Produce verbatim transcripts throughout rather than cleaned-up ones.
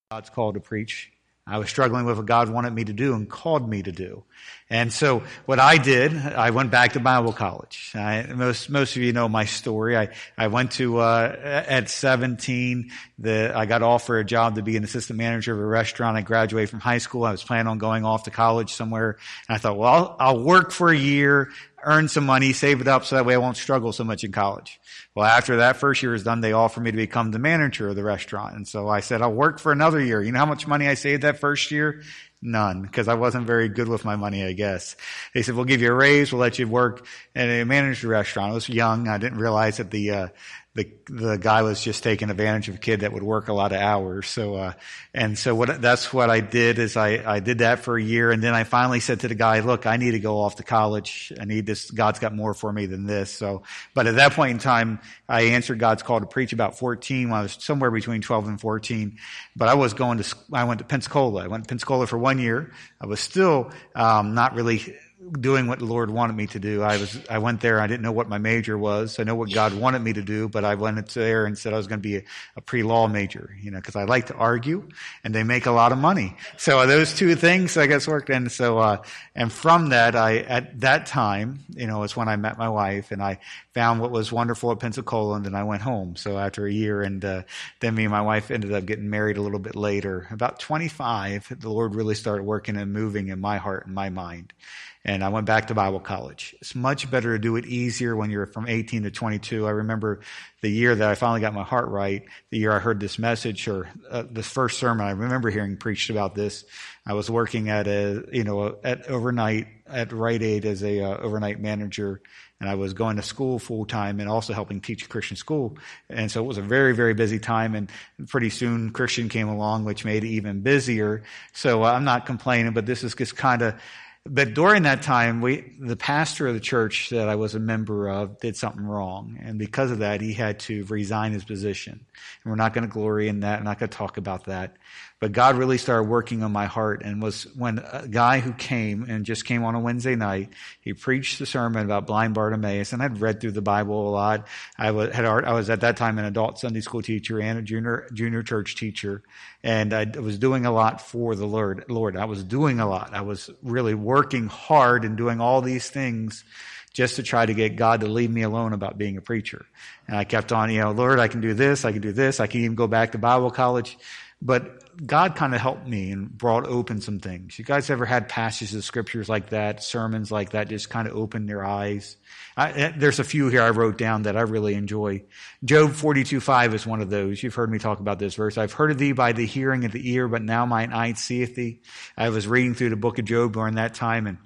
God's call to preach. I was struggling with what God wanted me to do and called me to do. And so what I did, I went back to Bible college. I, most, most of you know my story. I, I went to, uh, at seventeen, the, I got offered a job to be an assistant manager of a restaurant. I graduated from high school. I was planning on going off to college somewhere. And I thought, well, I'll, I'll work for a year, earn some money, save it up so that way I won't struggle so much in college. Well, after that first year was done, they offered me to become the manager of the restaurant. And so I said, I'll work for another year. You know how much money I saved that first year? None, because I wasn't very good with my money, I guess. They said, we'll give you a raise, we'll let you work and manage the restaurant. I was young. I didn't realize that the, uh, the, the guy was just taking advantage of a kid that would work a lot of hours. So, uh, and so what, that's what I did is I, I did that for a year. And then I finally said to the guy, look, I need to go off to college. I need this. God's got more for me than this. So, but at that point in time, I answered God's call to preach about fourteen when I was somewhere between twelve and fourteen. But I was going to, I went to Pensacola. I went to Pensacola for one year. I was still, um, not really doing what the Lord wanted me to do. I was, I went there. I didn't know what my major was. I know what God wanted me to do, but I went there and said I was going to be a, a pre-law major, you know, because I like to argue and they make a lot of money. So those two things, I guess, worked. And so, uh, and from that, I, at that time, you know, it's when I met my wife and I found what was wonderful at Pensacola, and then I went home. So after a year, and, uh, then me and my wife ended up getting married a little bit later. About twenty-five, the Lord really started working and moving in my heart and my mind. And I went back to Bible college. It's much better to do it easier when you're from eighteen to twenty-two. I remember the year that I finally got my heart right, the year I heard this message or uh, this first sermon. I remember hearing preached about this. I was working at a, you know, at overnight at Rite Aid as a uh, overnight manager. And I was going to school full time and also helping teach a Christian school. And so it was a very, very busy time. And pretty soon Christian came along, which made it even busier. So uh, I'm not complaining, but this is just kind of, but during that time, we, the pastor of the church that I was a member of did something wrong. And because of that, he had to resign his position. And we're not going to glory in that. I'm not going to talk about that. But God really started working on my heart, and was when a guy who came and just came on a Wednesday night, he preached the sermon about blind Bartimaeus, and I'd read through the Bible a lot. I was, had, I was at that time an adult Sunday school teacher and a junior, junior church teacher, and I was doing a lot for the Lord. Lord, I was doing a lot. I was really working hard and doing all these things just to try to get God to leave me alone about being a preacher. And I kept on, you know, Lord, I can do this, I can do this, I can even go back to Bible college. But God kind of helped me and brought open some things. You guys ever had passages of scriptures like that, sermons like that, just kind of open your eyes? I, there's a few here I wrote down that I really enjoy. Job forty-two five is one of those. You've heard me talk about this verse. I've heard of thee by the hearing of the ear, but now mine eye seeth thee. I was reading through the book of Job during that time, and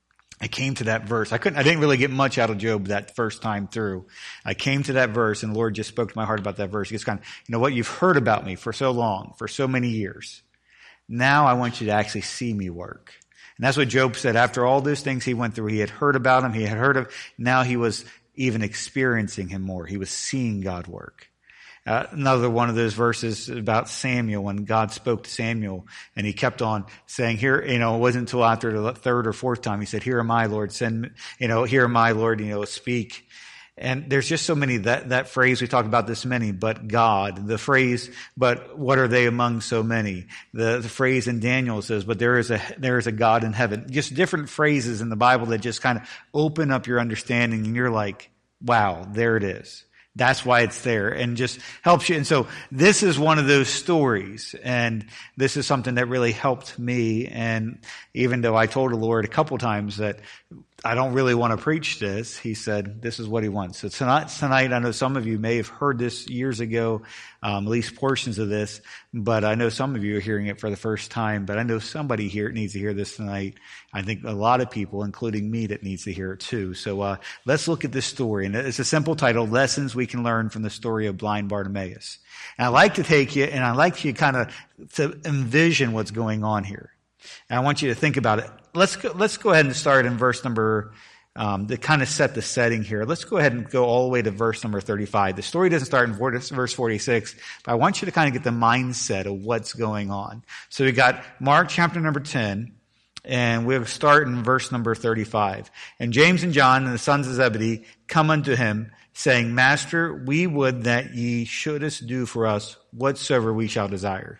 I came to that verse. I couldn't, I didn't really get much out of Job that first time through. I came to that verse, and the Lord just spoke to my heart about that verse. He just kind of, you know what, you've heard about me for so long, for so many years. Now I want you to actually see me work. And that's what Job said. After all those things he went through, he had heard about him, he had heard of, now he was even experiencing him more. He was seeing God work. Uh, another one of those verses about Samuel, when God spoke to Samuel and he kept on saying, here, you know, it wasn't until after the third or fourth time he said, here am I, Lord, send, you know, here am I, Lord, you know, speak. And there's just so many, that, that phrase, we talk about this many, but God, the phrase, but what are they among so many? The, the phrase in Daniel says, but there is a, there is a God in heaven. Just different phrases in the Bible that just kind of open up your understanding, and you're like, wow, there it is. That's why it's there, and just helps you. And so this is one of those stories, and this is something that really helped me. And even though I told the Lord a couple times that I don't really want to preach this, he said, this is what he wants. So tonight, tonight, I know some of you may have heard this years ago, um, at least portions of this, but I know some of you are hearing it for the first time, but I know somebody here needs to hear this tonight. I think a lot of people, including me, that needs to hear it too. So, uh, let's look at this story. And it's a simple title, Lessons We Can Learn from the Story of Blind Bartimaeus. And I like to take you, and I like you kind of to envision what's going on here. And I want you to think about it. Let's go, let's go ahead and start in verse number, um, to kind of set the setting here. Let's go ahead and go all the way to verse number thirty-five. The story doesn't start in verse forty-six, but I want you to kind of get the mindset of what's going on. So we got Mark chapter number ten, and we'll start in verse number thirty-five. And James and John and the sons of Zebedee come unto him, saying, Master, we would that ye shouldest do for us whatsoever we shall desire.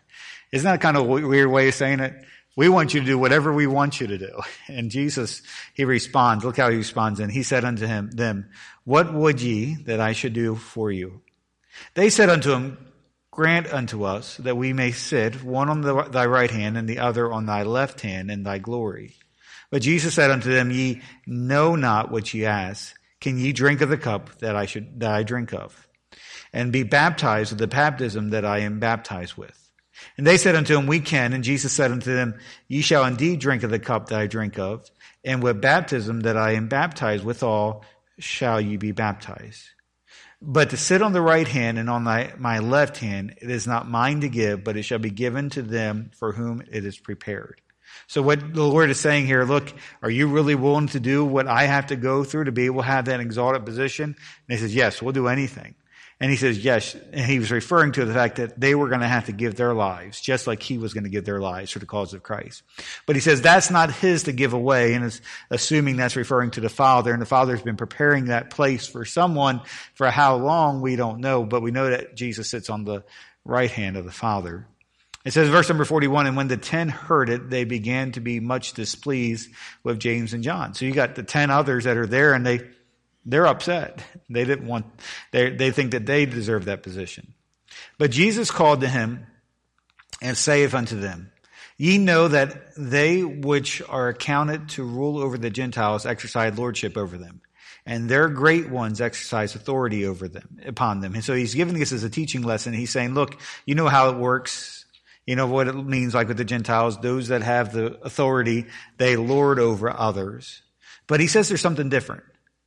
Isn't that kind of a weird way of saying it? We want you to do whatever we want you to do. And Jesus, he responds. Look how he responds. And he said unto him, them, what would ye that I should do for you? They said unto him, grant unto us that we may sit, one on the, thy right hand and the other on thy left hand in thy glory. But Jesus said unto them, ye know not what ye ask. Can ye drink of the cup that I should, that I drink of? And be baptized with the baptism that I am baptized with? And they said unto him, we can. And Jesus said unto them, ye shall indeed drink of the cup that I drink of, and with baptism that I am baptized withal shall ye be baptized. But to sit on the right hand and on thy, my left hand, it is not mine to give, but it shall be given to them for whom it is prepared. So what the Lord is saying here, look, are you really willing to do what I have to go through to be able to have that exalted position? And he says, yes, we'll do anything. And he says, yes, and he was referring to the fact that they were going to have to give their lives, just like he was going to give their lives for the cause of Christ. But he says that's not his to give away, and is assuming that's referring to the Father, and the Father's been preparing that place for someone for how long, we don't know, but we know that Jesus sits on the right hand of the Father. It says, verse number forty-one, and when the ten heard it, they began to be much displeased with James and John. So you got the ten others that are there, and they They're upset. They didn't want, they, they think that they deserve that position. But Jesus called to him and saith unto them, ye know that they which are accounted to rule over the Gentiles exercise lordship over them, and their great ones exercise authority over them, upon them. And so he's giving this as a teaching lesson. He's saying, look, you know how it works. You know what it means, like with the Gentiles, those that have the authority, they lord over others. But he says there's something different.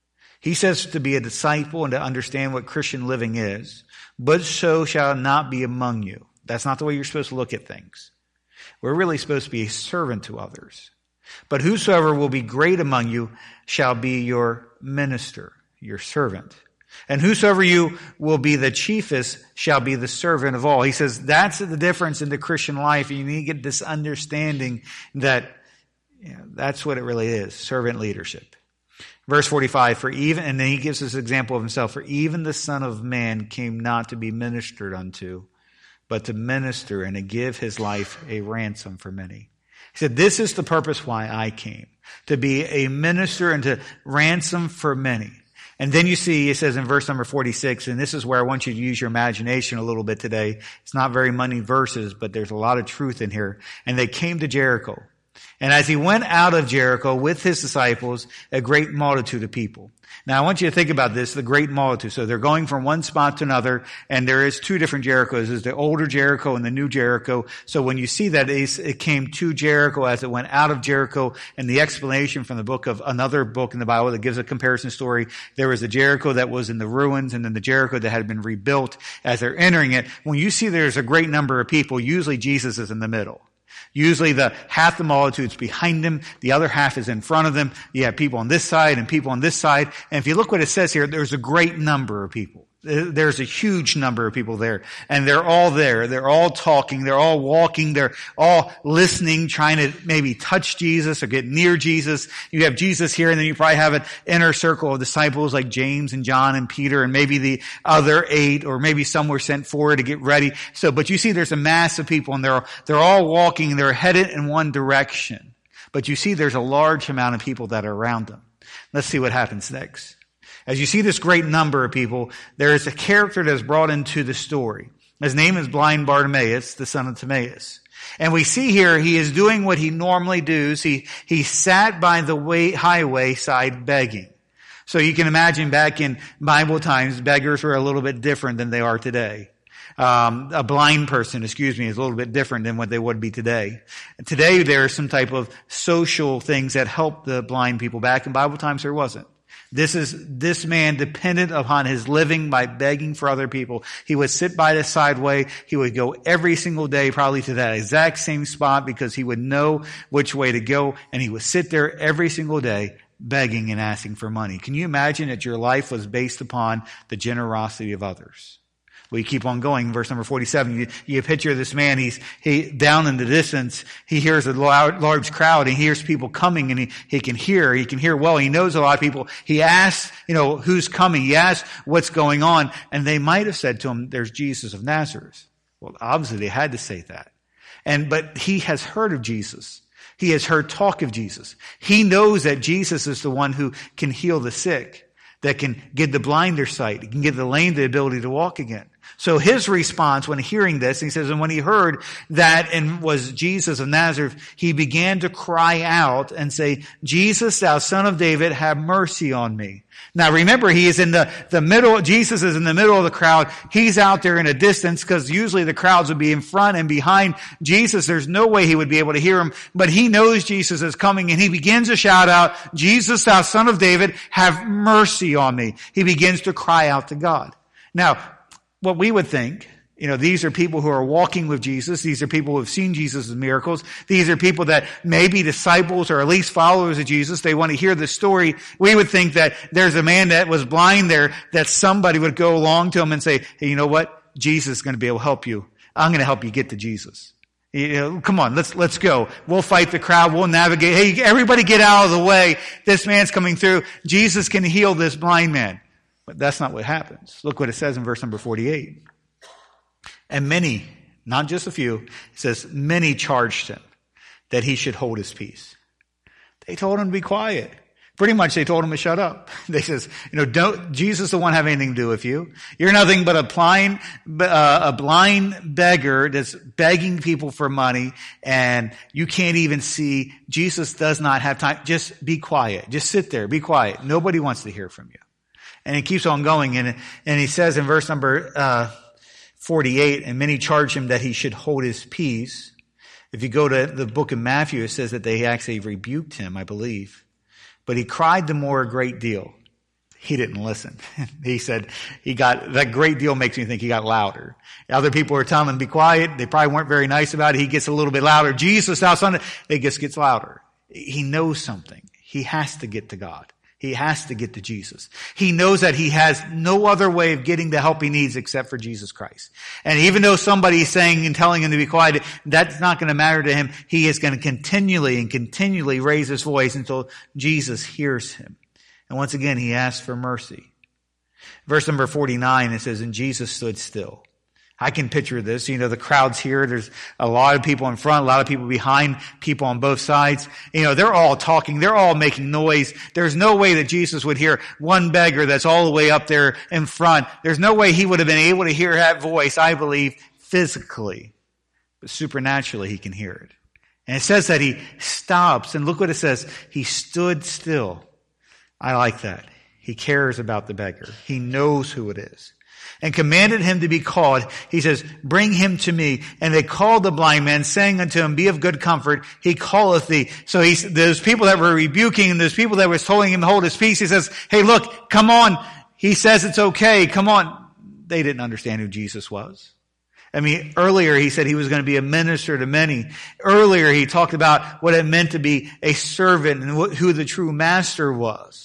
He says to be a disciple and to understand what Christian living is, but so shall it not be among you. That's not the way you're supposed to look at things. We're really supposed to be a servant to others. But whosoever will be great among you shall be your minister, your servant. And whosoever you will be the chiefest shall be the servant of all. He says that's the difference in the Christian life. You need to get this understanding that, you know, that's what it really is, servant leadership. Verse forty-five, for even, and then he gives this example of himself, for even the Son of Man came not to be ministered unto, but to minister and to give his life a ransom for many. He said, this is the purpose why I came, to be a minister and to ransom for many. And then you see, it says in verse number forty-six, and this is where I want you to use your imagination a little bit today. It's not very many verses, but there's a lot of truth in here. And they came to Jericho. And as he went out of Jericho with his disciples, a great multitude of people. Now I want you to think about this, the great multitude. So they're going from one spot to another, and there is two different Jerichos. There's the older Jericho and the new Jericho. So when you see that, it came to Jericho as it went out of Jericho. And the explanation from the book of another book in the Bible that gives a comparison story, there was a Jericho that was in the ruins, and then the Jericho that had been rebuilt as they're entering it. When you see there's a great number of people, usually Jesus is in the middle. Usually the half the multitude's behind him, the other half is in front of them. You have people on this side and people on this side. And if you look what it says here, there's a great number of people. There's a huge number of people there. And they're all there. They're all talking. They're all walking. They're all listening, trying to maybe touch Jesus or get near Jesus. You have Jesus here, and then you probably have an inner circle of disciples like James and John and Peter and maybe the other eight, or maybe some were sent forward to get ready. So, but you see there's a mass of people, and they're, they're all walking, and they're headed in one direction. But you see there's a large amount of people that are around them. Let's see what happens next. As you see this great number of people, there is a character that is brought into the story. His name is blind Bartimaeus, the son of Timaeus. And we see here he is doing what he normally does. He, he sat by the way, highway side begging. So you can imagine back in Bible times, beggars were a little bit different than they are today. Um, a blind person, excuse me, is a little bit different than what they would be today. Today there are some type of social things that help the blind people. Back in Bible times there wasn't. This is, this man depended upon his living by begging for other people. He would sit by the sideway. He would go every single day probably to that exact same spot because he would know which way to go. And he would sit there every single day begging and asking for money. Can you imagine that your life was based upon the generosity of others? We keep on going. Verse number forty-seven, you, you picture this man, he's, he, down in the distance, he hears a large, large crowd, and he hears people coming, and he, he can hear, he can hear well, he knows a lot of people. He asks, you know, who's coming? He asks what's going on, and they might have said to him, there's Jesus of Nazareth. Well, obviously they had to say that. And, but he has heard of Jesus. He has heard talk of Jesus. He knows that Jesus is the one who can heal the sick, that can give the blind their sight, can give the lame the ability to walk again. So his response when hearing this, he says, and when he heard that and was Jesus of Nazareth, he began to cry out and say, Jesus, thou son of David, have mercy on me. Now remember, he is in the, the middle, Jesus is in the middle of the crowd. He's out there in a distance because usually the crowds would be in front and behind Jesus. There's no way he would be able to hear him, but he knows Jesus is coming and he begins to shout out, Jesus, thou son of David, have mercy on me. He begins to cry out to God. Now, what we would think, you know, these are people who are walking with Jesus. These are people who have seen Jesus' miracles. These are people that may be disciples or at least followers of Jesus. They want to hear the story. We would think that there's a man that was blind there, that somebody would go along to him and say, hey, you know what? Jesus is going to be able to help you. I'm going to help you get to Jesus. You know, come on, let's, let's go. We'll fight the crowd. We'll navigate. Hey, everybody get out of the way. This man's coming through. Jesus can heal this blind man. But that's not what happens. Look what it says in verse number forty-eight. And many, not just a few, it says, many charged him that he should hold his peace. They told him to be quiet. Pretty much they told him to shut up. They says, you know, don't, Jesus don't want to have anything to do with you. You're nothing but a blind, uh, a blind beggar that's begging people for money and you can't even see. Jesus does not have time. Just be quiet. Just sit there. Be quiet. Nobody wants to hear from you. And he keeps on going, and, and he says in verse number uh, forty-eight, and many charged him that he should hold his peace. If you go to the book of Matthew, it says that they actually rebuked him, I believe. But he cried the more a great deal. He didn't listen. He said, he got, that great deal makes me think he got louder. Other people were telling him to be quiet. They probably weren't very nice about it. He gets a little bit louder. Jesus, thou son of, it just gets louder. He knows something. He has to get to God. He has to get to Jesus. He knows that he has no other way of getting the help he needs except for Jesus Christ. And even though somebody is saying and telling him to be quiet, that's not going to matter to him. He is going to continually and continually raise his voice until Jesus hears him. And once again, he asks for mercy. Verse number forty-nine, it says, and Jesus stood still. I can picture this. You know, the crowd's here. There's a lot of people in front, a lot of people behind, people on both sides. You know, they're all talking. They're all making noise. There's no way that Jesus would hear one beggar that's all the way up there in front. There's no way he would have been able to hear that voice, I believe, physically. But supernaturally, he can hear it. And it says that he stops. And look what it says. He stood still. I like that. He cares about the beggar. He knows who it is. And commanded him to be called. He says, bring him to me. And they called the blind man, saying unto him, be of good comfort. He calleth thee. So he's, those people that were rebuking and those people that were telling him to hold his peace, he says, hey, look, come on. He says it's okay. Come on. They didn't understand who Jesus was. I mean, earlier he said he was going to be a minister to many. Earlier he talked about what it meant to be a servant and who the true master was.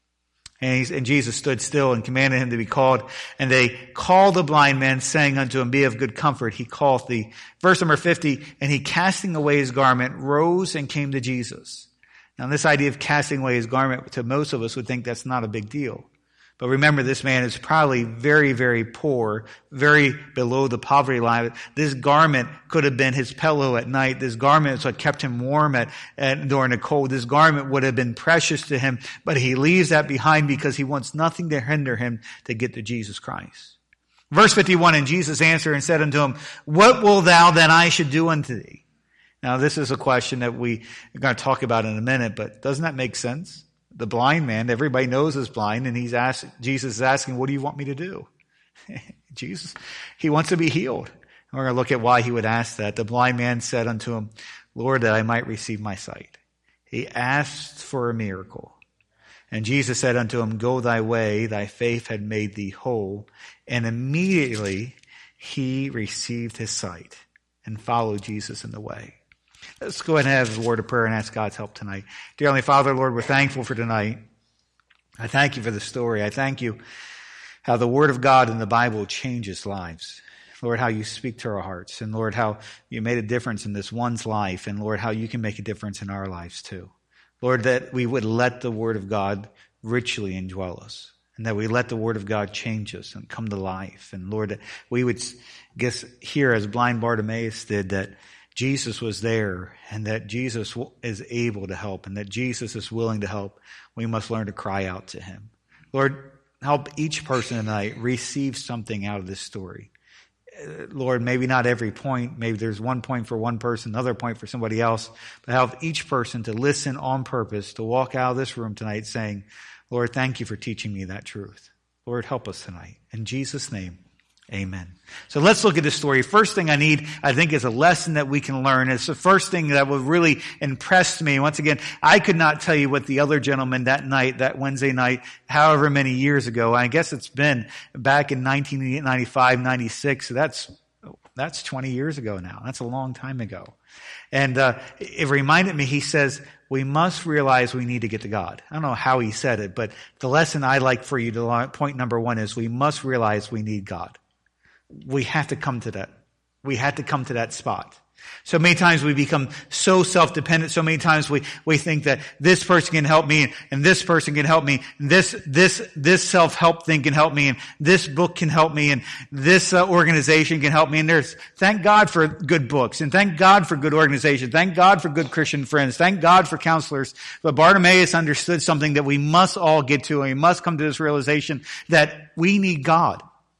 And, he's, and Jesus stood still and commanded him to be called. And they called the blind man, saying unto him, be of good comfort. He calleth thee. Verse number fifty, and he casting away his garment, rose and came to Jesus. Now this idea of casting away his garment, to most of us would think that's not a big deal. But remember, this man is probably very, very poor, very below the poverty line. This garment could have been his pillow at night. This garment is what kept him warm at, at during the cold. This garment would have been precious to him, but he leaves that behind because he wants nothing to hinder him to get to Jesus Christ. Verse fifty-one, and Jesus answered and said unto him, what wilt thou that I should do unto thee? Now, this is a question that we are going to talk about in a minute, but doesn't that make sense? The blind man, everybody knows is blind, and he's asked, Jesus is asking, what do you want me to do? Jesus, he wants to be healed. And we're going to look at why he would ask that. The blind man said unto him, Lord, that I might receive my sight. He asked for a miracle. And Jesus said unto him, go thy way, thy faith had made thee whole. And immediately he received his sight and followed Jesus in the way. Let's go ahead and have a word of prayer and ask God's help tonight. Dear Heavenly Father, Lord, we're thankful for tonight. I thank you for the story. I thank you how the Word of God in the Bible changes lives. Lord, how you speak to our hearts. And Lord, how you made a difference in this one's life. And Lord, how you can make a difference in our lives too. Lord, that we would let the Word of God richly indwell us. And that we let the Word of God change us and come to life. And Lord, that we would guess hear as blind Bartimaeus did that Jesus was there and that Jesus is able to help and that Jesus is willing to help, we must learn to cry out to him. Lord, help each person tonight receive something out of this story. Lord, maybe not every point. Maybe there's one point for one person, another point for somebody else. But help each person to listen on purpose, to walk out of this room tonight saying, Lord, thank you for teaching me that truth. Lord, help us tonight. In Jesus' name, amen. So let's look at this story. First thing I need, I think, is a lesson that we can learn. It's the first thing that would really impress me. Once again, I could not tell you what the other gentleman that night, that Wednesday night, however many years ago, I guess it's been back in nineteen ninety-five, ninety-six. So that's, that's twenty years ago now. That's a long time ago. And uh, it reminded me, he says, we must realize we need to get to God. I don't know how he said it, but the lesson I'd like for you to learn, point number one is we must realize we need God. We have to come to that. We have to come to that spot. So many times we become so self-dependent. So many times we, we think that this person can help me and this person can help me. And this, this, this self-help thing can help me and this book can help me and this uh, organization can help me. And there's, thank God for good books and thank God for good organization. Thank God for good Christian friends. Thank God for counselors. But Bartimaeus understood something that we must all get to, and we must come to this realization that we need God.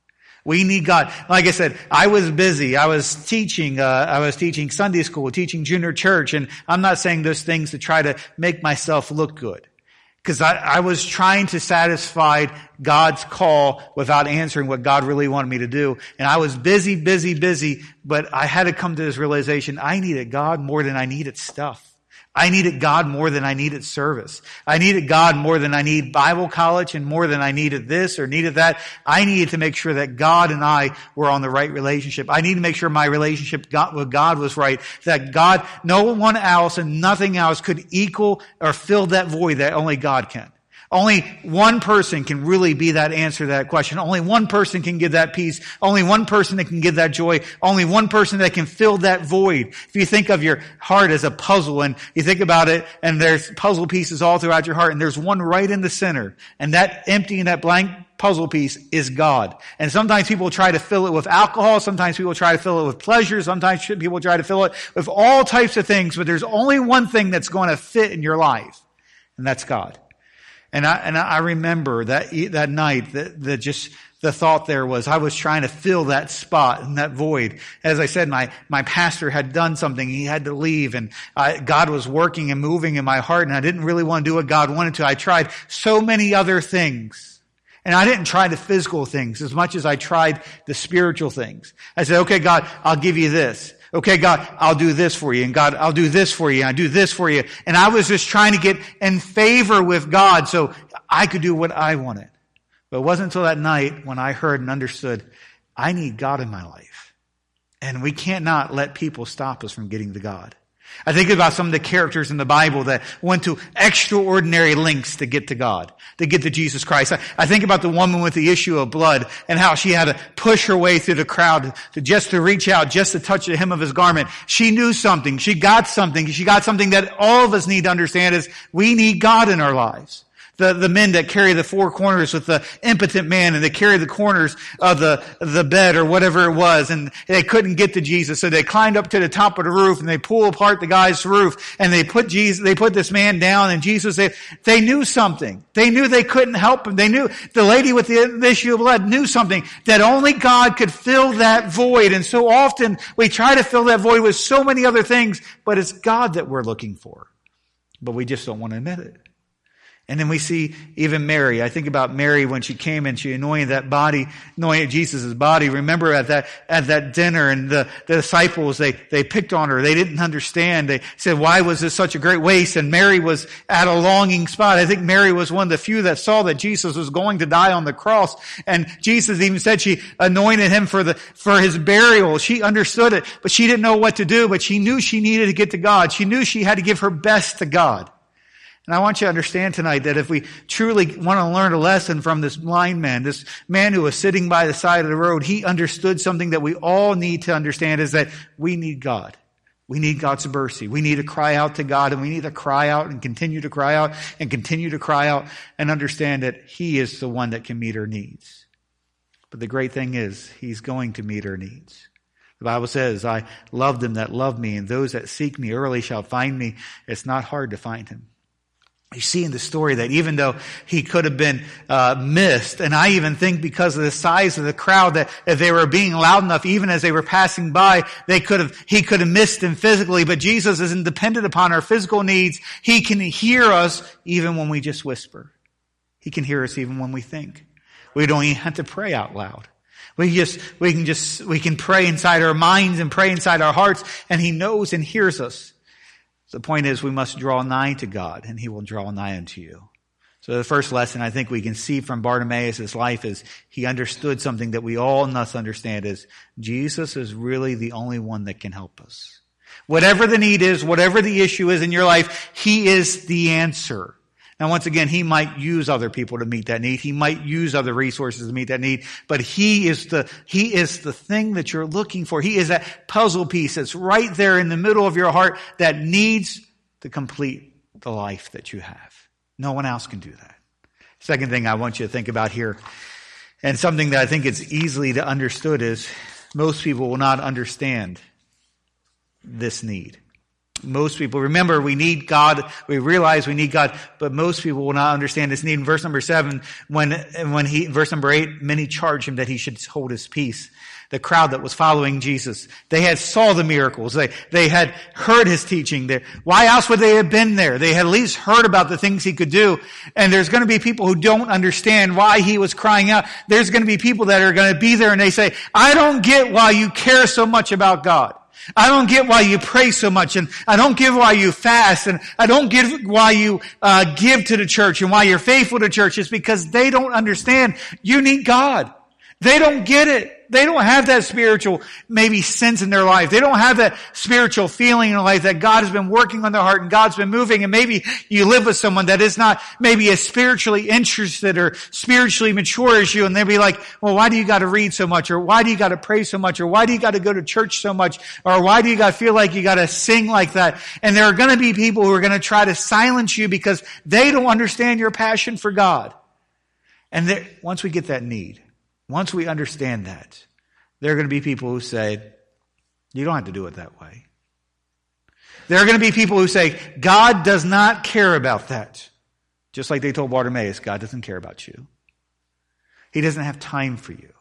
We need God. Like I said, I was busy. I was teaching, uh, I was teaching Sunday school, teaching junior church, and I'm not saying those things to try to make myself look good. Because I, I was trying to satisfy God's call without answering what God really wanted me to do. And I was busy, busy, busy, but I had to come to this realization, I needed God more than I needed stuff. I needed God more than I needed service. I needed God more than I need Bible college and more than I needed this or needed that. I needed to make sure that God and I were on the right relationship. I needed to make sure my relationship with God was right. That God, no one else and nothing else could equal or fill that void that only God can. Only one person can really be that answer to that question. Only one person can give that peace. Only one person that can give that joy. Only one person that can fill that void. If you think of your heart as a puzzle and you think about it and there's puzzle pieces all throughout your heart and there's one right in the center and that empty and that blank puzzle piece is God. And sometimes people try to fill it with alcohol. Sometimes people try to fill it with pleasure. Sometimes people try to fill it with all types of things, but there's only one thing that's going to fit in your life, and that's God. And I, and I remember that, that night that, that just the thought there was I was trying to fill that spot and that void. As I said, my, my pastor had done something. He had to leave and I, God was working and moving in my heart and I didn't really want to do what God wanted to. I tried so many other things. And I didn't try the physical things as much as I tried the spiritual things. I said, okay, God, I'll give you this. Okay, God, I'll do this for you. And God, I'll do this for you. And I do this for you. And I was just trying to get in favor with God so I could do what I wanted. But it wasn't until that night when I heard and understood, I need God in my life. And we can't not let people stop us from getting to God. I think about some of the characters in the Bible that went to extraordinary lengths to get to God, to get to Jesus Christ. I, I think about the woman with the issue of blood and how she had to push her way through the crowd to just to reach out, just to touch the hem of his garment. She knew something. She got something. She got something that all of us need to understand is we need God in our lives. The, the men that carry the four corners with the impotent man and they carry the corners of the, the bed or whatever it was and they couldn't get to Jesus. So they climbed up to the top of the roof and they pulled apart the guy's roof and they put Jesus, they put this man down and Jesus said, they knew something. They knew they couldn't help him. They knew the lady with the issue of blood knew something that only God could fill that void. And so often we try to fill that void with so many other things, but it's God that we're looking for. But we just don't want to admit it. And then we see even Mary. I think about Mary when she came and she anointed that body, anointed Jesus' body. Remember at that, at that dinner and the, the disciples, they, they picked on her. They didn't understand. They said, why was this such a great waste? And Mary was at a longing spot. I think Mary was one of the few that saw that Jesus was going to die on the cross. And Jesus even said she anointed him for the, for his burial. She understood it, but she didn't know what to do, but she knew she needed to get to God. She knew she had to give her best to God. And I want you to understand tonight that if we truly want to learn a lesson from this blind man, this man who was sitting by the side of the road, he understood something that we all need to understand is that we need God. We need God's mercy. We need to cry out to God and we need to cry out and continue to cry out and continue to cry out and understand that he is the one that can meet our needs. But the great thing is he's going to meet our needs. The Bible says, I love them that love me, and those that seek me early shall find me. It's not hard to find him. You see in the story that even though he could have been uh, missed, and I even think because of the size of the crowd that if they were being loud enough, even as they were passing by, they could have, he could have missed them physically. But Jesus isn't dependent upon our physical needs. He can hear us even when we just whisper. He can hear us even when we think. We don't even have to pray out loud. We just, we can just, we can pray inside our minds and pray inside our hearts, and he knows and hears us. The point is we must draw nigh to God, and he will draw nigh unto you. So the first lesson I think we can see from Bartimaeus' life is he understood something that we all must understand is Jesus is really the only one that can help us. Whatever the need is, whatever the issue is in your life, he is the answer. Now, once again, he might use other people to meet that need. He might use other resources to meet that need. But he is the, he is the thing that you're looking for. He is that puzzle piece that's right there in the middle of your heart that needs to complete the life that you have. No one else can do that. Second thing I want you to think about here, and something that I think is easily to understood, is most people will not understand this need. Most people, remember, we need God. We realize we need God, but most people will not understand this need. In verse number seven, when, when he, verse number eight, many charged him that he should hold his peace. The crowd that was following Jesus, they had saw the miracles. They, they had heard his teaching there. Why else would they have been there? They had at least heard about the things he could do. And there's going to be people who don't understand why he was crying out. There's going to be people that are going to be there and they say, I don't get why you care so much about God. I don't get why you pray so much, and I don't get why you fast, and I don't get why you uh, give to the church and why you're faithful to church. It's because they don't understand you need God. They don't get it. They don't have that spiritual, maybe, sense in their life. They don't have that spiritual feeling in their life that God has been working on their heart and God's been moving. And maybe you live with someone that is not maybe as spiritually interested or spiritually mature as you. And they'll be like, well, why do you got to read so much? Or why do you got to pray so much? Or why do you got to go to church so much? Or why do you got to feel like you got to sing like that? And there are going to be people who are going to try to silence you because they don't understand your passion for God. And once we get that need, once we understand that, there are going to be people who say, you don't have to do it that way. There are going to be people who say, God does not care about that. Just like they told Bartimaeus, God doesn't care about you. He doesn't have time for you.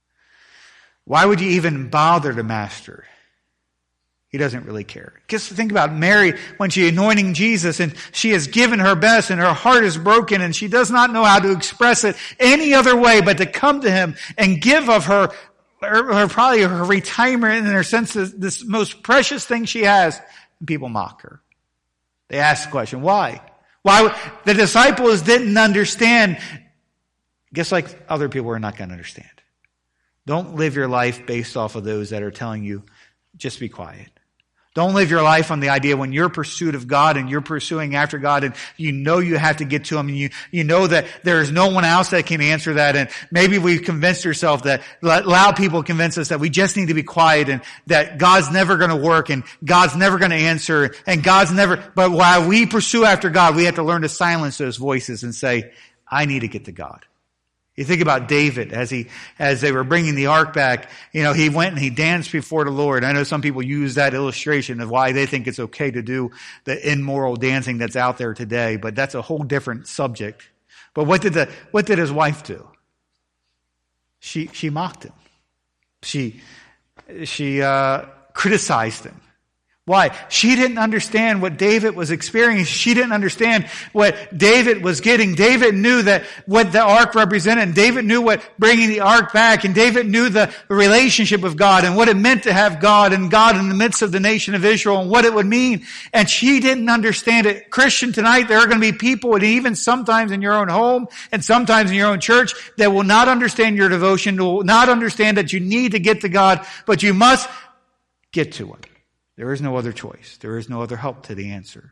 Why would you even bother the master? He doesn't really care. Just think about Mary when she's anointing Jesus and she has given her best and her heart is broken and she does not know how to express it any other way but to come to him and give of her, her, her probably her retirement in her sense, this, this most precious thing she has. And people mock her. They ask the question, why? Why? The disciples didn't understand. Just like other people are not going to understand. Don't live your life based off of those that are telling you, just be quiet. Don't live your life on the idea when you're pursuit of God and you're pursuing after God and you know you have to get to Him and you, you know that there is no one else that can answer that, and maybe we've convinced ourselves that, loud people convince us that we just need to be quiet and that God's never going to work and God's never going to answer and God's never, but while we pursue after God, we have to learn to silence those voices and say, I need to get to God. You think about David as he, as they were bringing the ark back, you know, he went and he danced before the Lord. I know some people use that illustration of why they think it's okay to do the immoral dancing that's out there today, but that's a whole different subject. But what did the, what did his wife do? She, she mocked him. She, she, uh, criticized him. Why? She didn't understand what David was experiencing. She didn't understand what David was getting. David knew that what the ark represented. And David knew what bringing the ark back. And David knew the relationship with God and what it meant to have God and God in the midst of the nation of Israel and what it would mean. And she didn't understand it. Christian, tonight there are going to be people, and even sometimes in your own home and sometimes in your own church, that will not understand your devotion, will not understand that you need to get to God, but you must get to Him. There is no other choice. There is no other help to the answer.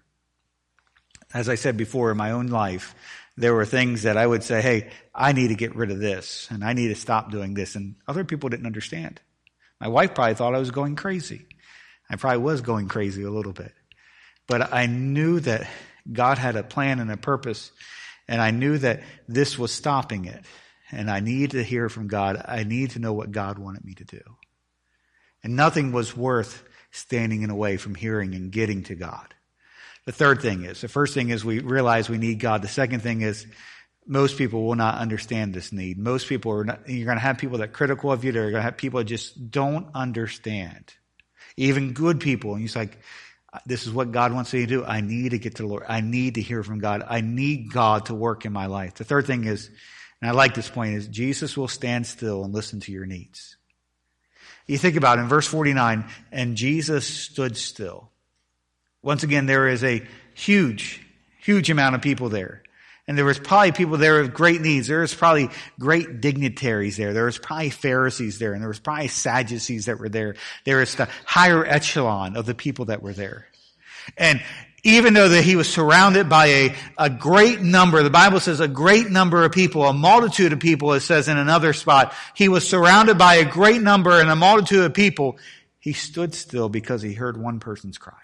As I said before, in my own life, there were things that I would say, hey, I need to get rid of this, and I need to stop doing this, and other people didn't understand. My wife probably thought I was going crazy. I probably was going crazy a little bit. But I knew that God had a plan and a purpose, and I knew that this was stopping it. And I needed to hear from God. I needed to know what God wanted me to do. And nothing was worth standing in the way from hearing and getting to God. The third thing is, the first thing is we realize we need God. The second thing is most people will not understand this need. Most people are not, you're going to have people that are critical of you. They're going to have people that just don't understand. Even good people. And you're like, this is what God wants me to do. I need to get to the Lord. I need to hear from God. I need God to work in my life. The third thing is, and I like this point, is Jesus will stand still and listen to your needs. You think about it in verse forty-nine, and Jesus stood still. Once again, there is a huge, huge amount of people there. And there was probably people there with great needs. There was probably great dignitaries there. There was probably Pharisees there. And there was probably Sadducees that were there. There was the higher echelon of the people that were there. And even though that he was surrounded by a, a great number, the Bible says a great number of people, a multitude of people, it says in another spot, he was surrounded by a great number and a multitude of people. He stood still because he heard one person's cry.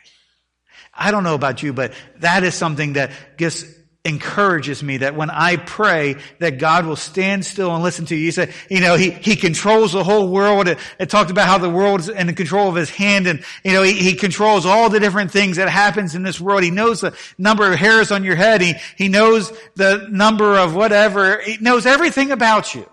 I don't know about you, but that is something that just encourages me, that when I pray that God will stand still and listen to you. You say, you know, he, he controls the whole world. It, it talked about how the world is in the control of his hand, and, you know, he, he controls all the different things that happens in this world. He knows the number of hairs on your head. He, he knows the number of whatever. He knows everything about you.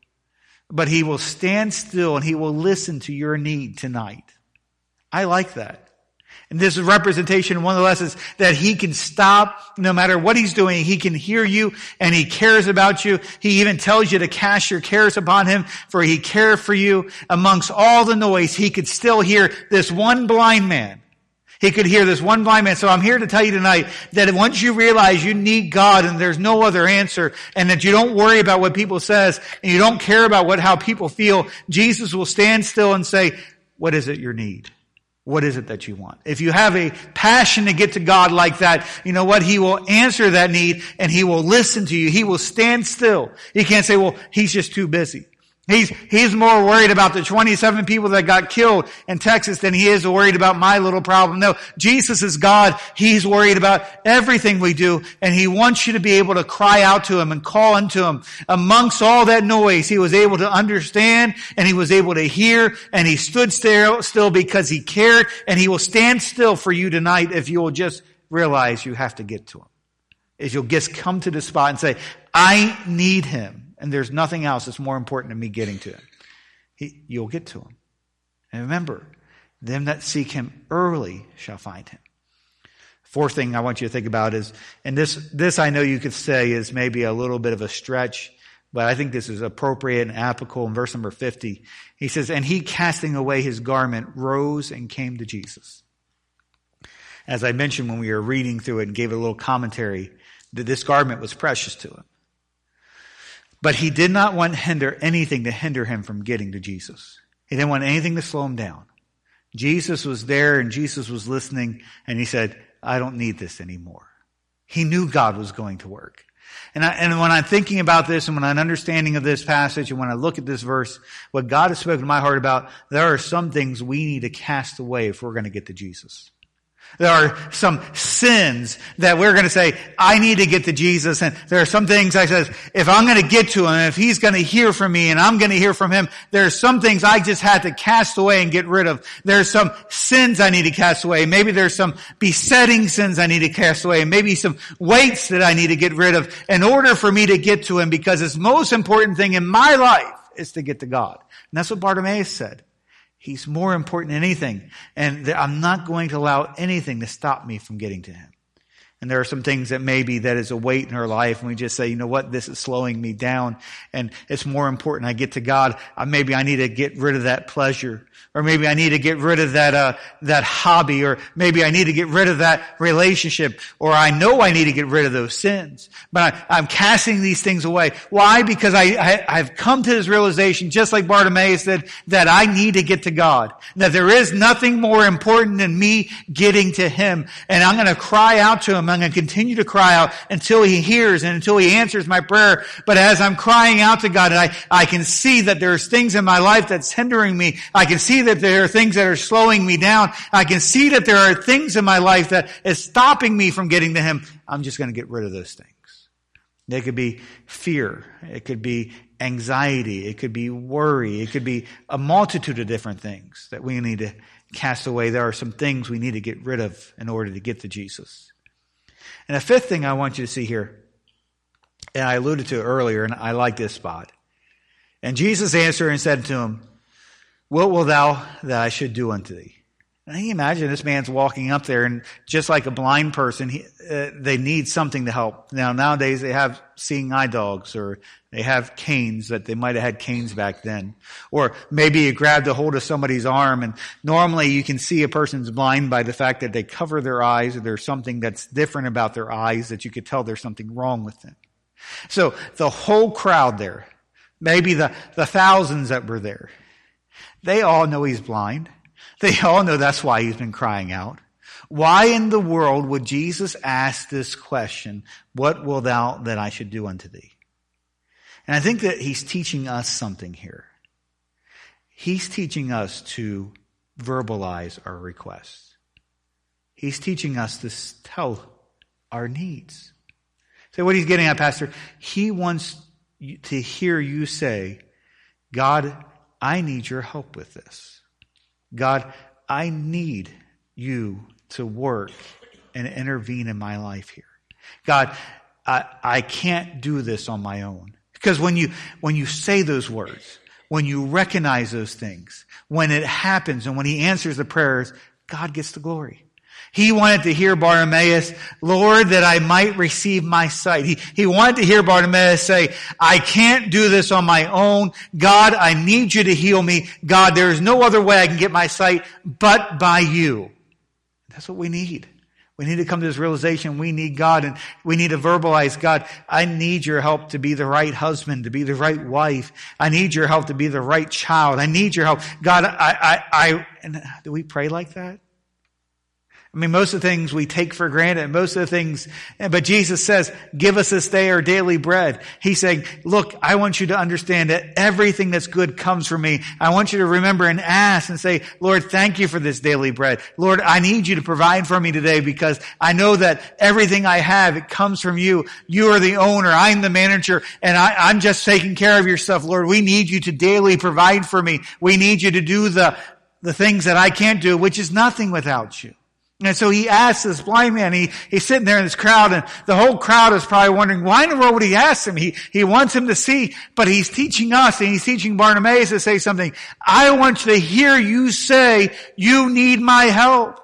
But he will stand still and he will listen to your need tonight. I like that. And this is a representation of one of the lessons that he can stop no matter what he's doing. He can hear you and he cares about you. He even tells you to cast your cares upon him, for he cares for you. Amongst all the noise, he could still hear this one blind man. He could hear this one blind man. So I'm here to tell you tonight that once you realize you need God and there's no other answer, and that you don't worry about what people says and you don't care about what how people feel, Jesus will stand still and say, what is it you need? What is it that you want? If you have a passion to get to God like that, you know what? He will answer that need and he will listen to you. He will stand still. You can't say, well, he's just too busy. He's, he's more worried about the twenty-seven people that got killed in Texas than he is worried about my little problem. No, Jesus is God. He's worried about everything we do, and he wants you to be able to cry out to him and call unto him. Amongst all that noise, he was able to understand and he was able to hear, and he stood still, still because he cared, and he will stand still for you tonight if you will just realize you have to get to him. If you'll just come to the spot and say, I need him. And there's nothing else that's more important than me getting to him. He, you'll get to him. And remember, them that seek him early shall find him. Fourth thing I want you to think about is, and this, this I know you could say is maybe a little bit of a stretch, but I think this is appropriate and applicable. In verse number fifty, he says, and he, casting away his garment, rose and came to Jesus. As I mentioned when we were reading through it and gave it a little commentary, that this garment was precious to him. But he did not want hinder anything to hinder him from getting to Jesus. He didn't want anything to slow him down. Jesus was there and Jesus was listening, and he said, I don't need this anymore. He knew God was going to work. And, I, and when I'm thinking about this and when I'm understanding of this passage and when I look at this verse, what God has spoken to my heart about, there are some things we need to cast away if we're going to get to Jesus. There are some sins that we're going to say, I need to get to Jesus. And there are some things I says, if I'm going to get to him, if he's going to hear from me and I'm going to hear from him, there are some things I just had to cast away and get rid of. There are some sins I need to cast away. Maybe there's some besetting sins I need to cast away. Maybe some weights that I need to get rid of in order for me to get to him, because his most important thing in my life is to get to God. And that's what Bartimaeus said. He's more important than anything. And I'm not going to allow anything to stop me from getting to him. And there are some things that maybe that is a weight in our life, and we just say, you know what, this is slowing me down, and it's more important I get to God. Uh, maybe I need to get rid of that pleasure, or maybe I need to get rid of that uh that hobby, or maybe I need to get rid of that relationship, or I know I need to get rid of those sins. But I, I'm casting these things away. Why? Because I, I I've come to this realization, just like Bartimaeus said, that I need to get to God, that there is nothing more important than me getting to him, and I'm going to cry out to him. I'm going to continue to cry out until he hears and until he answers my prayer. But as I'm crying out to God, and I, I can see that there's things in my life that's hindering me. I can see that there are things that are slowing me down. I can see that there are things in my life that is stopping me from getting to him. I'm just going to get rid of those things. It could be fear. It could be anxiety. It could be worry. It could be a multitude of different things that we need to cast away. There are some things we need to get rid of in order to get to Jesus. And a fifth thing I want you to see here, and I alluded to it earlier, and I like this spot. And Jesus answered and said to him, what wilt thou that I should do unto thee? Now you imagine this man's walking up there, and just like a blind person, he, uh, they need something to help. Now nowadays they have seeing eye dogs, or they have canes, that they might have had canes back then. Or maybe you grabbed a hold of somebody's arm, and normally you can see a person's blind by the fact that they cover their eyes, or there's something that's different about their eyes that you could tell there's something wrong with them. So the whole crowd there, maybe the, the thousands that were there, they all know he's blind. They all know that's why he's been crying out. Why in the world would Jesus ask this question, what wilt thou that I should do unto thee? And I think that he's teaching us something here. He's teaching us to verbalize our requests. He's teaching us to tell our needs. So what he's getting at, Pastor, he wants to hear you say, God, I need your help with this. God, I need you to work and intervene in my life here. God, I, I can't do this on my own. Because when you, when you say those words, when you recognize those things, when it happens and when he answers the prayers, God gets the glory. He wanted to hear Bartimaeus, Lord, that I might receive my sight. He, he wanted to hear Bartimaeus say, I can't do this on my own. God, I need you to heal me. God, there is no other way I can get my sight but by you. That's what we need. We need to come to this realization. We need God, and we need to verbalize, God, I need your help to be the right husband, to be the right wife. I need your help to be the right child. I need your help. God, I, I, I, and do we pray like that? I mean, most of the things we take for granted, most of the things, but Jesus says, give us this day our daily bread. He's saying, look, I want you to understand that everything that's good comes from me. I want you to remember and ask and say, Lord, thank you for this daily bread. Lord, I need you to provide for me today because I know that everything I have, it comes from you. You are the owner. I'm the manager, and I, I'm just taking care of your stuff. Lord, we need you to daily provide for me. We need you to do the, the things that I can't do, which is nothing without you. And so he asks this blind man, he, he's sitting there in this crowd, and the whole crowd is probably wondering, why in the world would he ask him? He, he wants him to see, but he's teaching us, and he's teaching Bartimaeus to say something. I want you to hear you say, you need my help.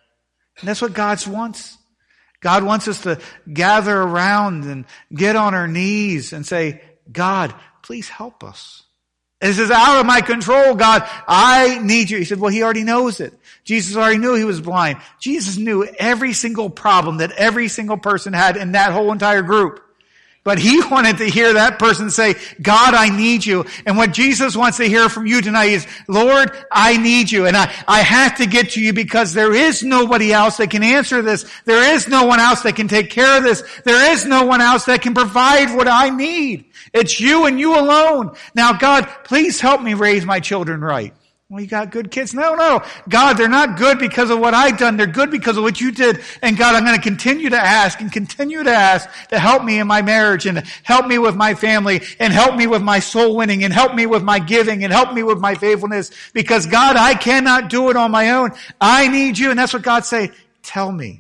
And that's what God wants. God wants us to gather around and get on our knees and say, God, please help us. This is out of my control, God. I need you. He said, well, he already knows it. Jesus already knew he was blind. Jesus knew every single problem that every single person had in that whole entire group. But he wanted to hear that person say, God, I need you. And what Jesus wants to hear from you tonight is, Lord, I need you. And I, I have to get to you because there is nobody else that can answer this. There is no one else that can take care of this. There is no one else that can provide what I need. It's you and you alone. Now, God, please help me raise my children right. Well, you got good kids? No, no. God, they're not good because of what I've done. They're good because of what you did. And God, I'm going to continue to ask and continue to ask to help me in my marriage and help me with my family and help me with my soul winning and help me with my giving and help me with my faithfulness. Because God, I cannot do it on my own. I need you. And that's what God say. Tell me.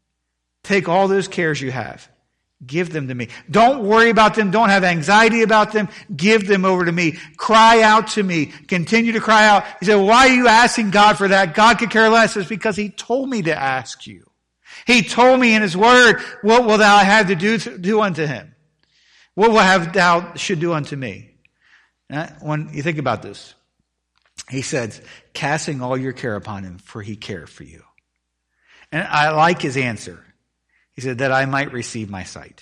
Take all those cares you have. Give them to me. Don't worry about them. Don't have anxiety about them. Give them over to me. Cry out to me. Continue to cry out. He said, why are you asking God for that? God could care less. It's because he told me to ask you. He told me in his word, what will thou have to do, to do unto him? What will have thou should do unto me? When you think about this, he said, casting all your care upon him, for he cared for you. And I like his answer. He said, that I might receive my sight.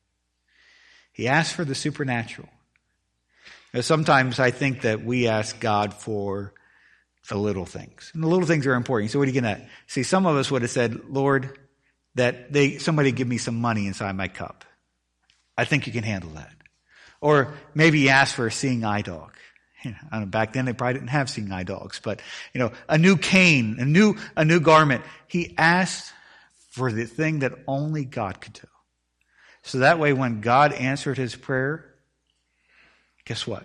He asked for the supernatural. Now, sometimes I think that we ask God for the little things. And the little things are important. So what are you going to see? Some of us would have said, Lord, that they somebody give me some money inside my cup. I think you can handle that. Or maybe he asked for a seeing eye dog. You know, I don't know, back then they probably didn't have seeing eye dogs, but you know, a new cane, a new a new garment. He asked for the thing that only God could do. So that way when God answered his prayer, guess what?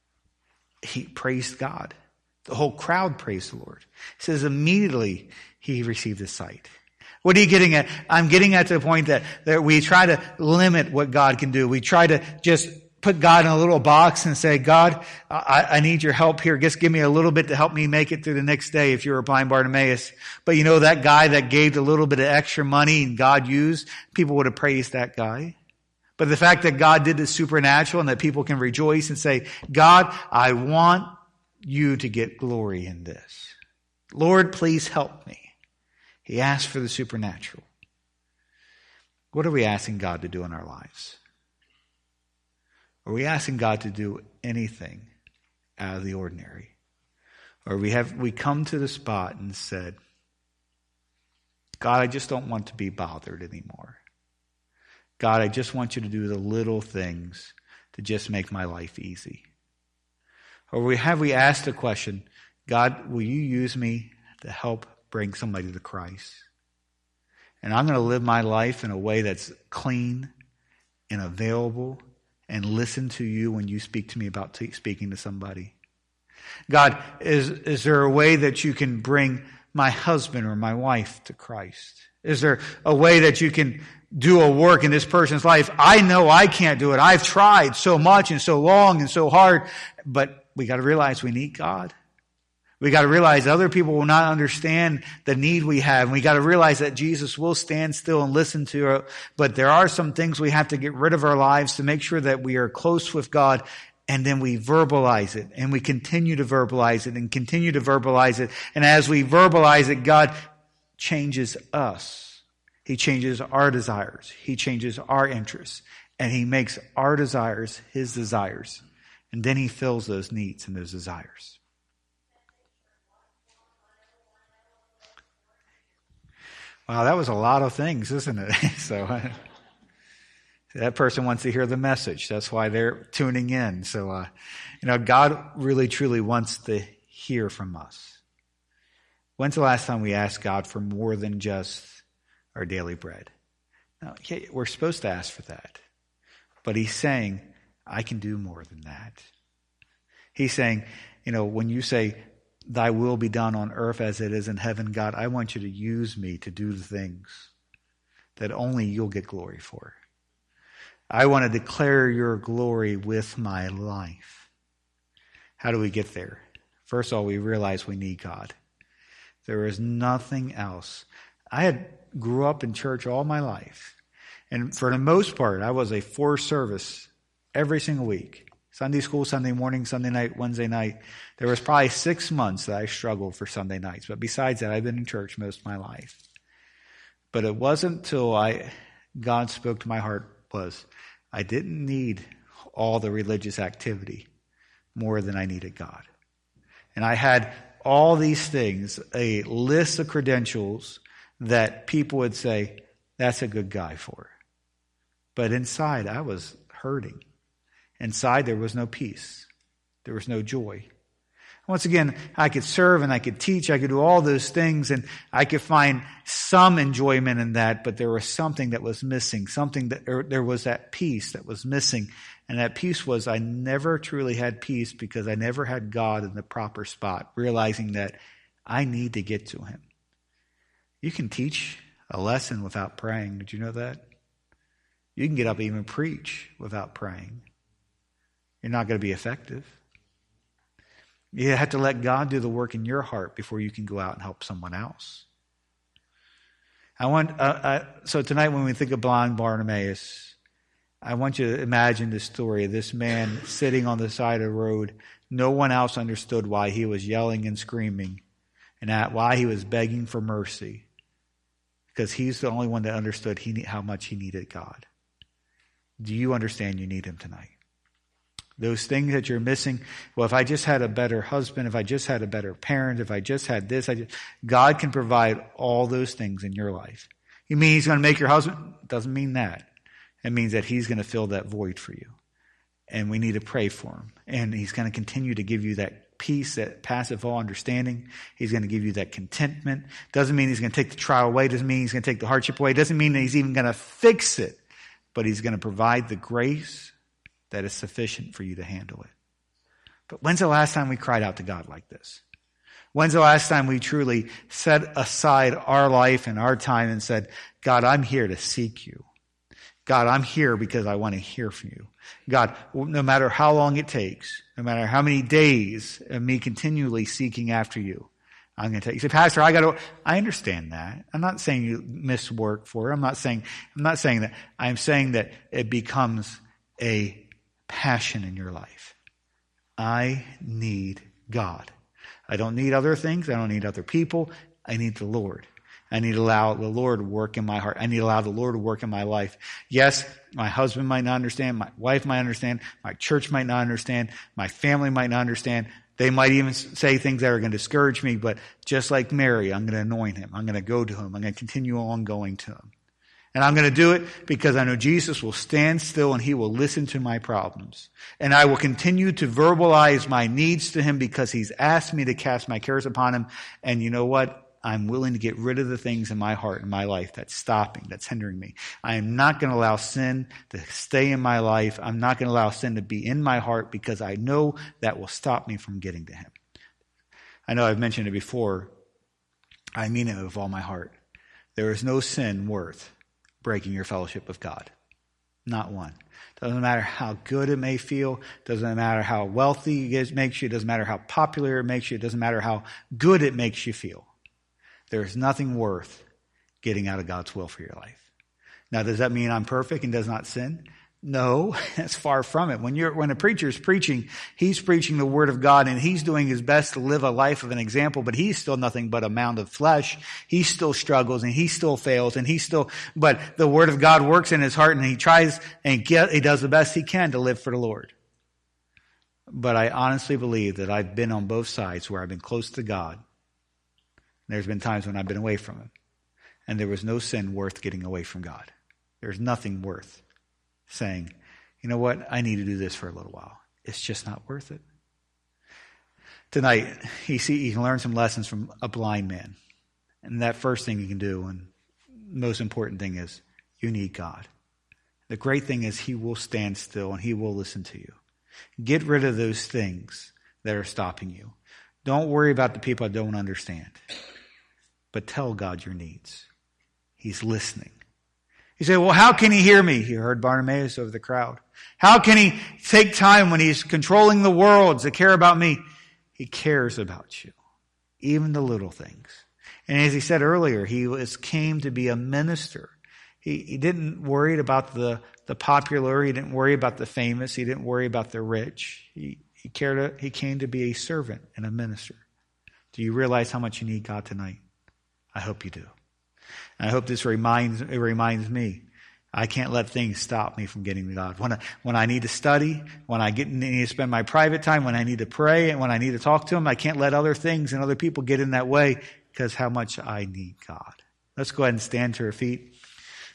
He praised God. The whole crowd praised the Lord. It says immediately he received his sight. What are you getting at? I'm getting at the point that, that we try to limit what God can do. We try to just put God in a little box and say, God, I, I need your help here. Just give me a little bit to help me make it through the next day if you're a blind Bartimaeus. But you know, that guy that gave a little bit of extra money and God used, people would have praised that guy. But the fact that God did the supernatural and that people can rejoice and say, God, I want you to get glory in this. Lord, please help me. He asked for the supernatural. What are we asking God to do in our lives? Are we asking God to do anything out of the ordinary? Or we have we come to the spot and said, God, I just don't want to be bothered anymore. God, I just want you to do the little things to just make my life easy. Or we have we asked the question, God, will you use me to help bring somebody to Christ? And I'm going to live my life in a way that's clean and available and listen to you when you speak to me about t- speaking to somebody. God, is, is there a way that you can bring my husband or my wife to Christ? Is there a way that you can do a work in this person's life? I know I can't do it. I've tried so much and so long and so hard, but we got to realize we need God. We got to realize other people will not understand the need we have. We got to realize that Jesus will stand still and listen to it. But there are some things we have to get rid of our lives to make sure that we are close with God. And then we verbalize it and we continue to verbalize it and continue to verbalize it. And as we verbalize it, God changes us. He changes our desires. He changes our interests. And he makes our desires his desires. And then he fills those needs and those desires. Wow, that was a lot of things, isn't it? So uh, that person wants to hear the message. That's why they're tuning in. So, uh, you know, God really, truly wants to hear from us. When's the last time we asked God for more than just our daily bread? Now, yeah, we're supposed to ask for that. But he's saying, I can do more than that. He's saying, you know, when you say, thy will be done on earth as it is in heaven, God, I want you to use me to do the things that only you'll get glory for. I want to declare your glory with my life. How do we get there? First of all, we realize we need God. There is nothing else. I had grew up in church all my life. And for the most part, I was a four service every single week. Sunday school, Sunday morning, Sunday night, Wednesday night. There was probably six months that I struggled for Sunday nights. But besides that, I've been in church most of my life. But it wasn't until I, God spoke to my heart was, I didn't need all the religious activity more than I needed God. And I had all these things, a list of credentials that people would say, that's a good guy for. But inside, I was hurting. Inside, there was no peace. There was no joy. Once again, I could serve and I could teach. I could do all those things and I could find some enjoyment in that, but there was something that was missing. Something that er, there was that peace that was missing. And that peace was I never truly had peace because I never had God in the proper spot, realizing that I need to get to him. You can teach a lesson without praying. Did you know that? You can get up and even preach without praying. You're not going to be effective. You have to let God do the work in your heart before you can go out and help someone else. I want. Uh, uh, so tonight, when we think of blind Bartimaeus, I want you to imagine this story of this man sitting on the side of the road. No one else understood why he was yelling and screaming, and at why he was begging for mercy, because he's the only one that understood he how much he needed God. Do you understand you need him tonight? Those things that you're missing. Well, if I just had a better husband, if I just had a better parent, if I just had this, I just, God can provide all those things in your life. You mean he's going to make your husband? Doesn't mean that. It means that he's going to fill that void for you. And we need to pray for him. And he's going to continue to give you that peace, that passive all understanding. He's going to give you that contentment. Doesn't mean he's going to take the trial away. Doesn't mean he's going to take the hardship away. Doesn't mean that he's even going to fix it. but he's going to provide the grace that is sufficient for you to handle it. But when's the last time we cried out to God like this? When's the last time we truly set aside our life and our time and said, God, I'm here to seek you. God, I'm here because I want to hear from you. God, no matter how long it takes, no matter how many days of me continually seeking after you, I'm going to take. You say, Pastor, I got to. I understand that. I'm not saying you miss work for it. I'm not saying. I'm not saying that. I'm saying that it becomes a passion in your life. I need God. I don't need other things. I don't need other people. I need the Lord. I need to allow the Lord to work in my heart. I need to allow the Lord to work in my life. Yes, my husband might not understand. My wife might understand. My church might not understand. My family might not understand. They might even say things that are going to discourage me. But just like Mary, I'm going to anoint him. I'm going to go to him. I'm going to continue on going to him. And I'm going to do it because I know Jesus will stand still and he will listen to my problems. And I will continue to verbalize my needs to him because he's asked me to cast my cares upon him. And you know what? I'm willing to get rid of the things in my heart and my life that's stopping, that's hindering me. I am not going to allow sin to stay in my life. I'm not going to allow sin to be in my heart because I know that will stop me from getting to him. I know I've mentioned it before. I mean it with all my heart. There is no sin worth breaking your fellowship with God. Not one. Doesn't matter how good it may feel. Doesn't matter how wealthy it makes you. Doesn't matter how popular it makes you. It doesn't matter how good it makes you feel. There is nothing worth getting out of God's will for your life. Now, does that mean I'm perfect and does not sin? No, that's far from it. When you're, when a preacher is preaching, he's preaching the word of God and he's doing his best to live a life of an example, but he's still nothing but a mound of flesh. He still struggles and he still fails and he still, but the word of God works in his heart and he tries and get, he does the best he can to live for the Lord. But I honestly believe that I've been on both sides where I've been close to God. There's been times when I've been away from him. And there was no sin worth getting away from God. There's nothing worth saying, you know what, I need to do this for a little while. It's just not worth it. Tonight, you see, you can learn some lessons from a blind man. And that first thing you can do, and most important thing is, you need God. The great thing is he will stand still and he will listen to you. Get rid of those things that are stopping you. Don't worry about the people that don't understand. But tell God your needs. He's listening. You say, well, how can he hear me? He heard Bartimaeus over the crowd. How can he take time when he's controlling the world to care about me? He cares about you. Even the little things. And as he said earlier, he was came to be a minister. He, he didn't worry about the, the popular. He didn't worry about the famous. He didn't worry about the rich. He, he, cared, he came to be a servant and a minister. Do you realize how much you need God tonight? I hope you do. And I hope this reminds it reminds me. I can't let things stop me from getting to God. When I, when I need to study, when I get, need to spend my private time, when I need to pray, and when I need to talk to Him, I can't let other things and other people get in that way because how much I need God. Let's go ahead and stand to our feet.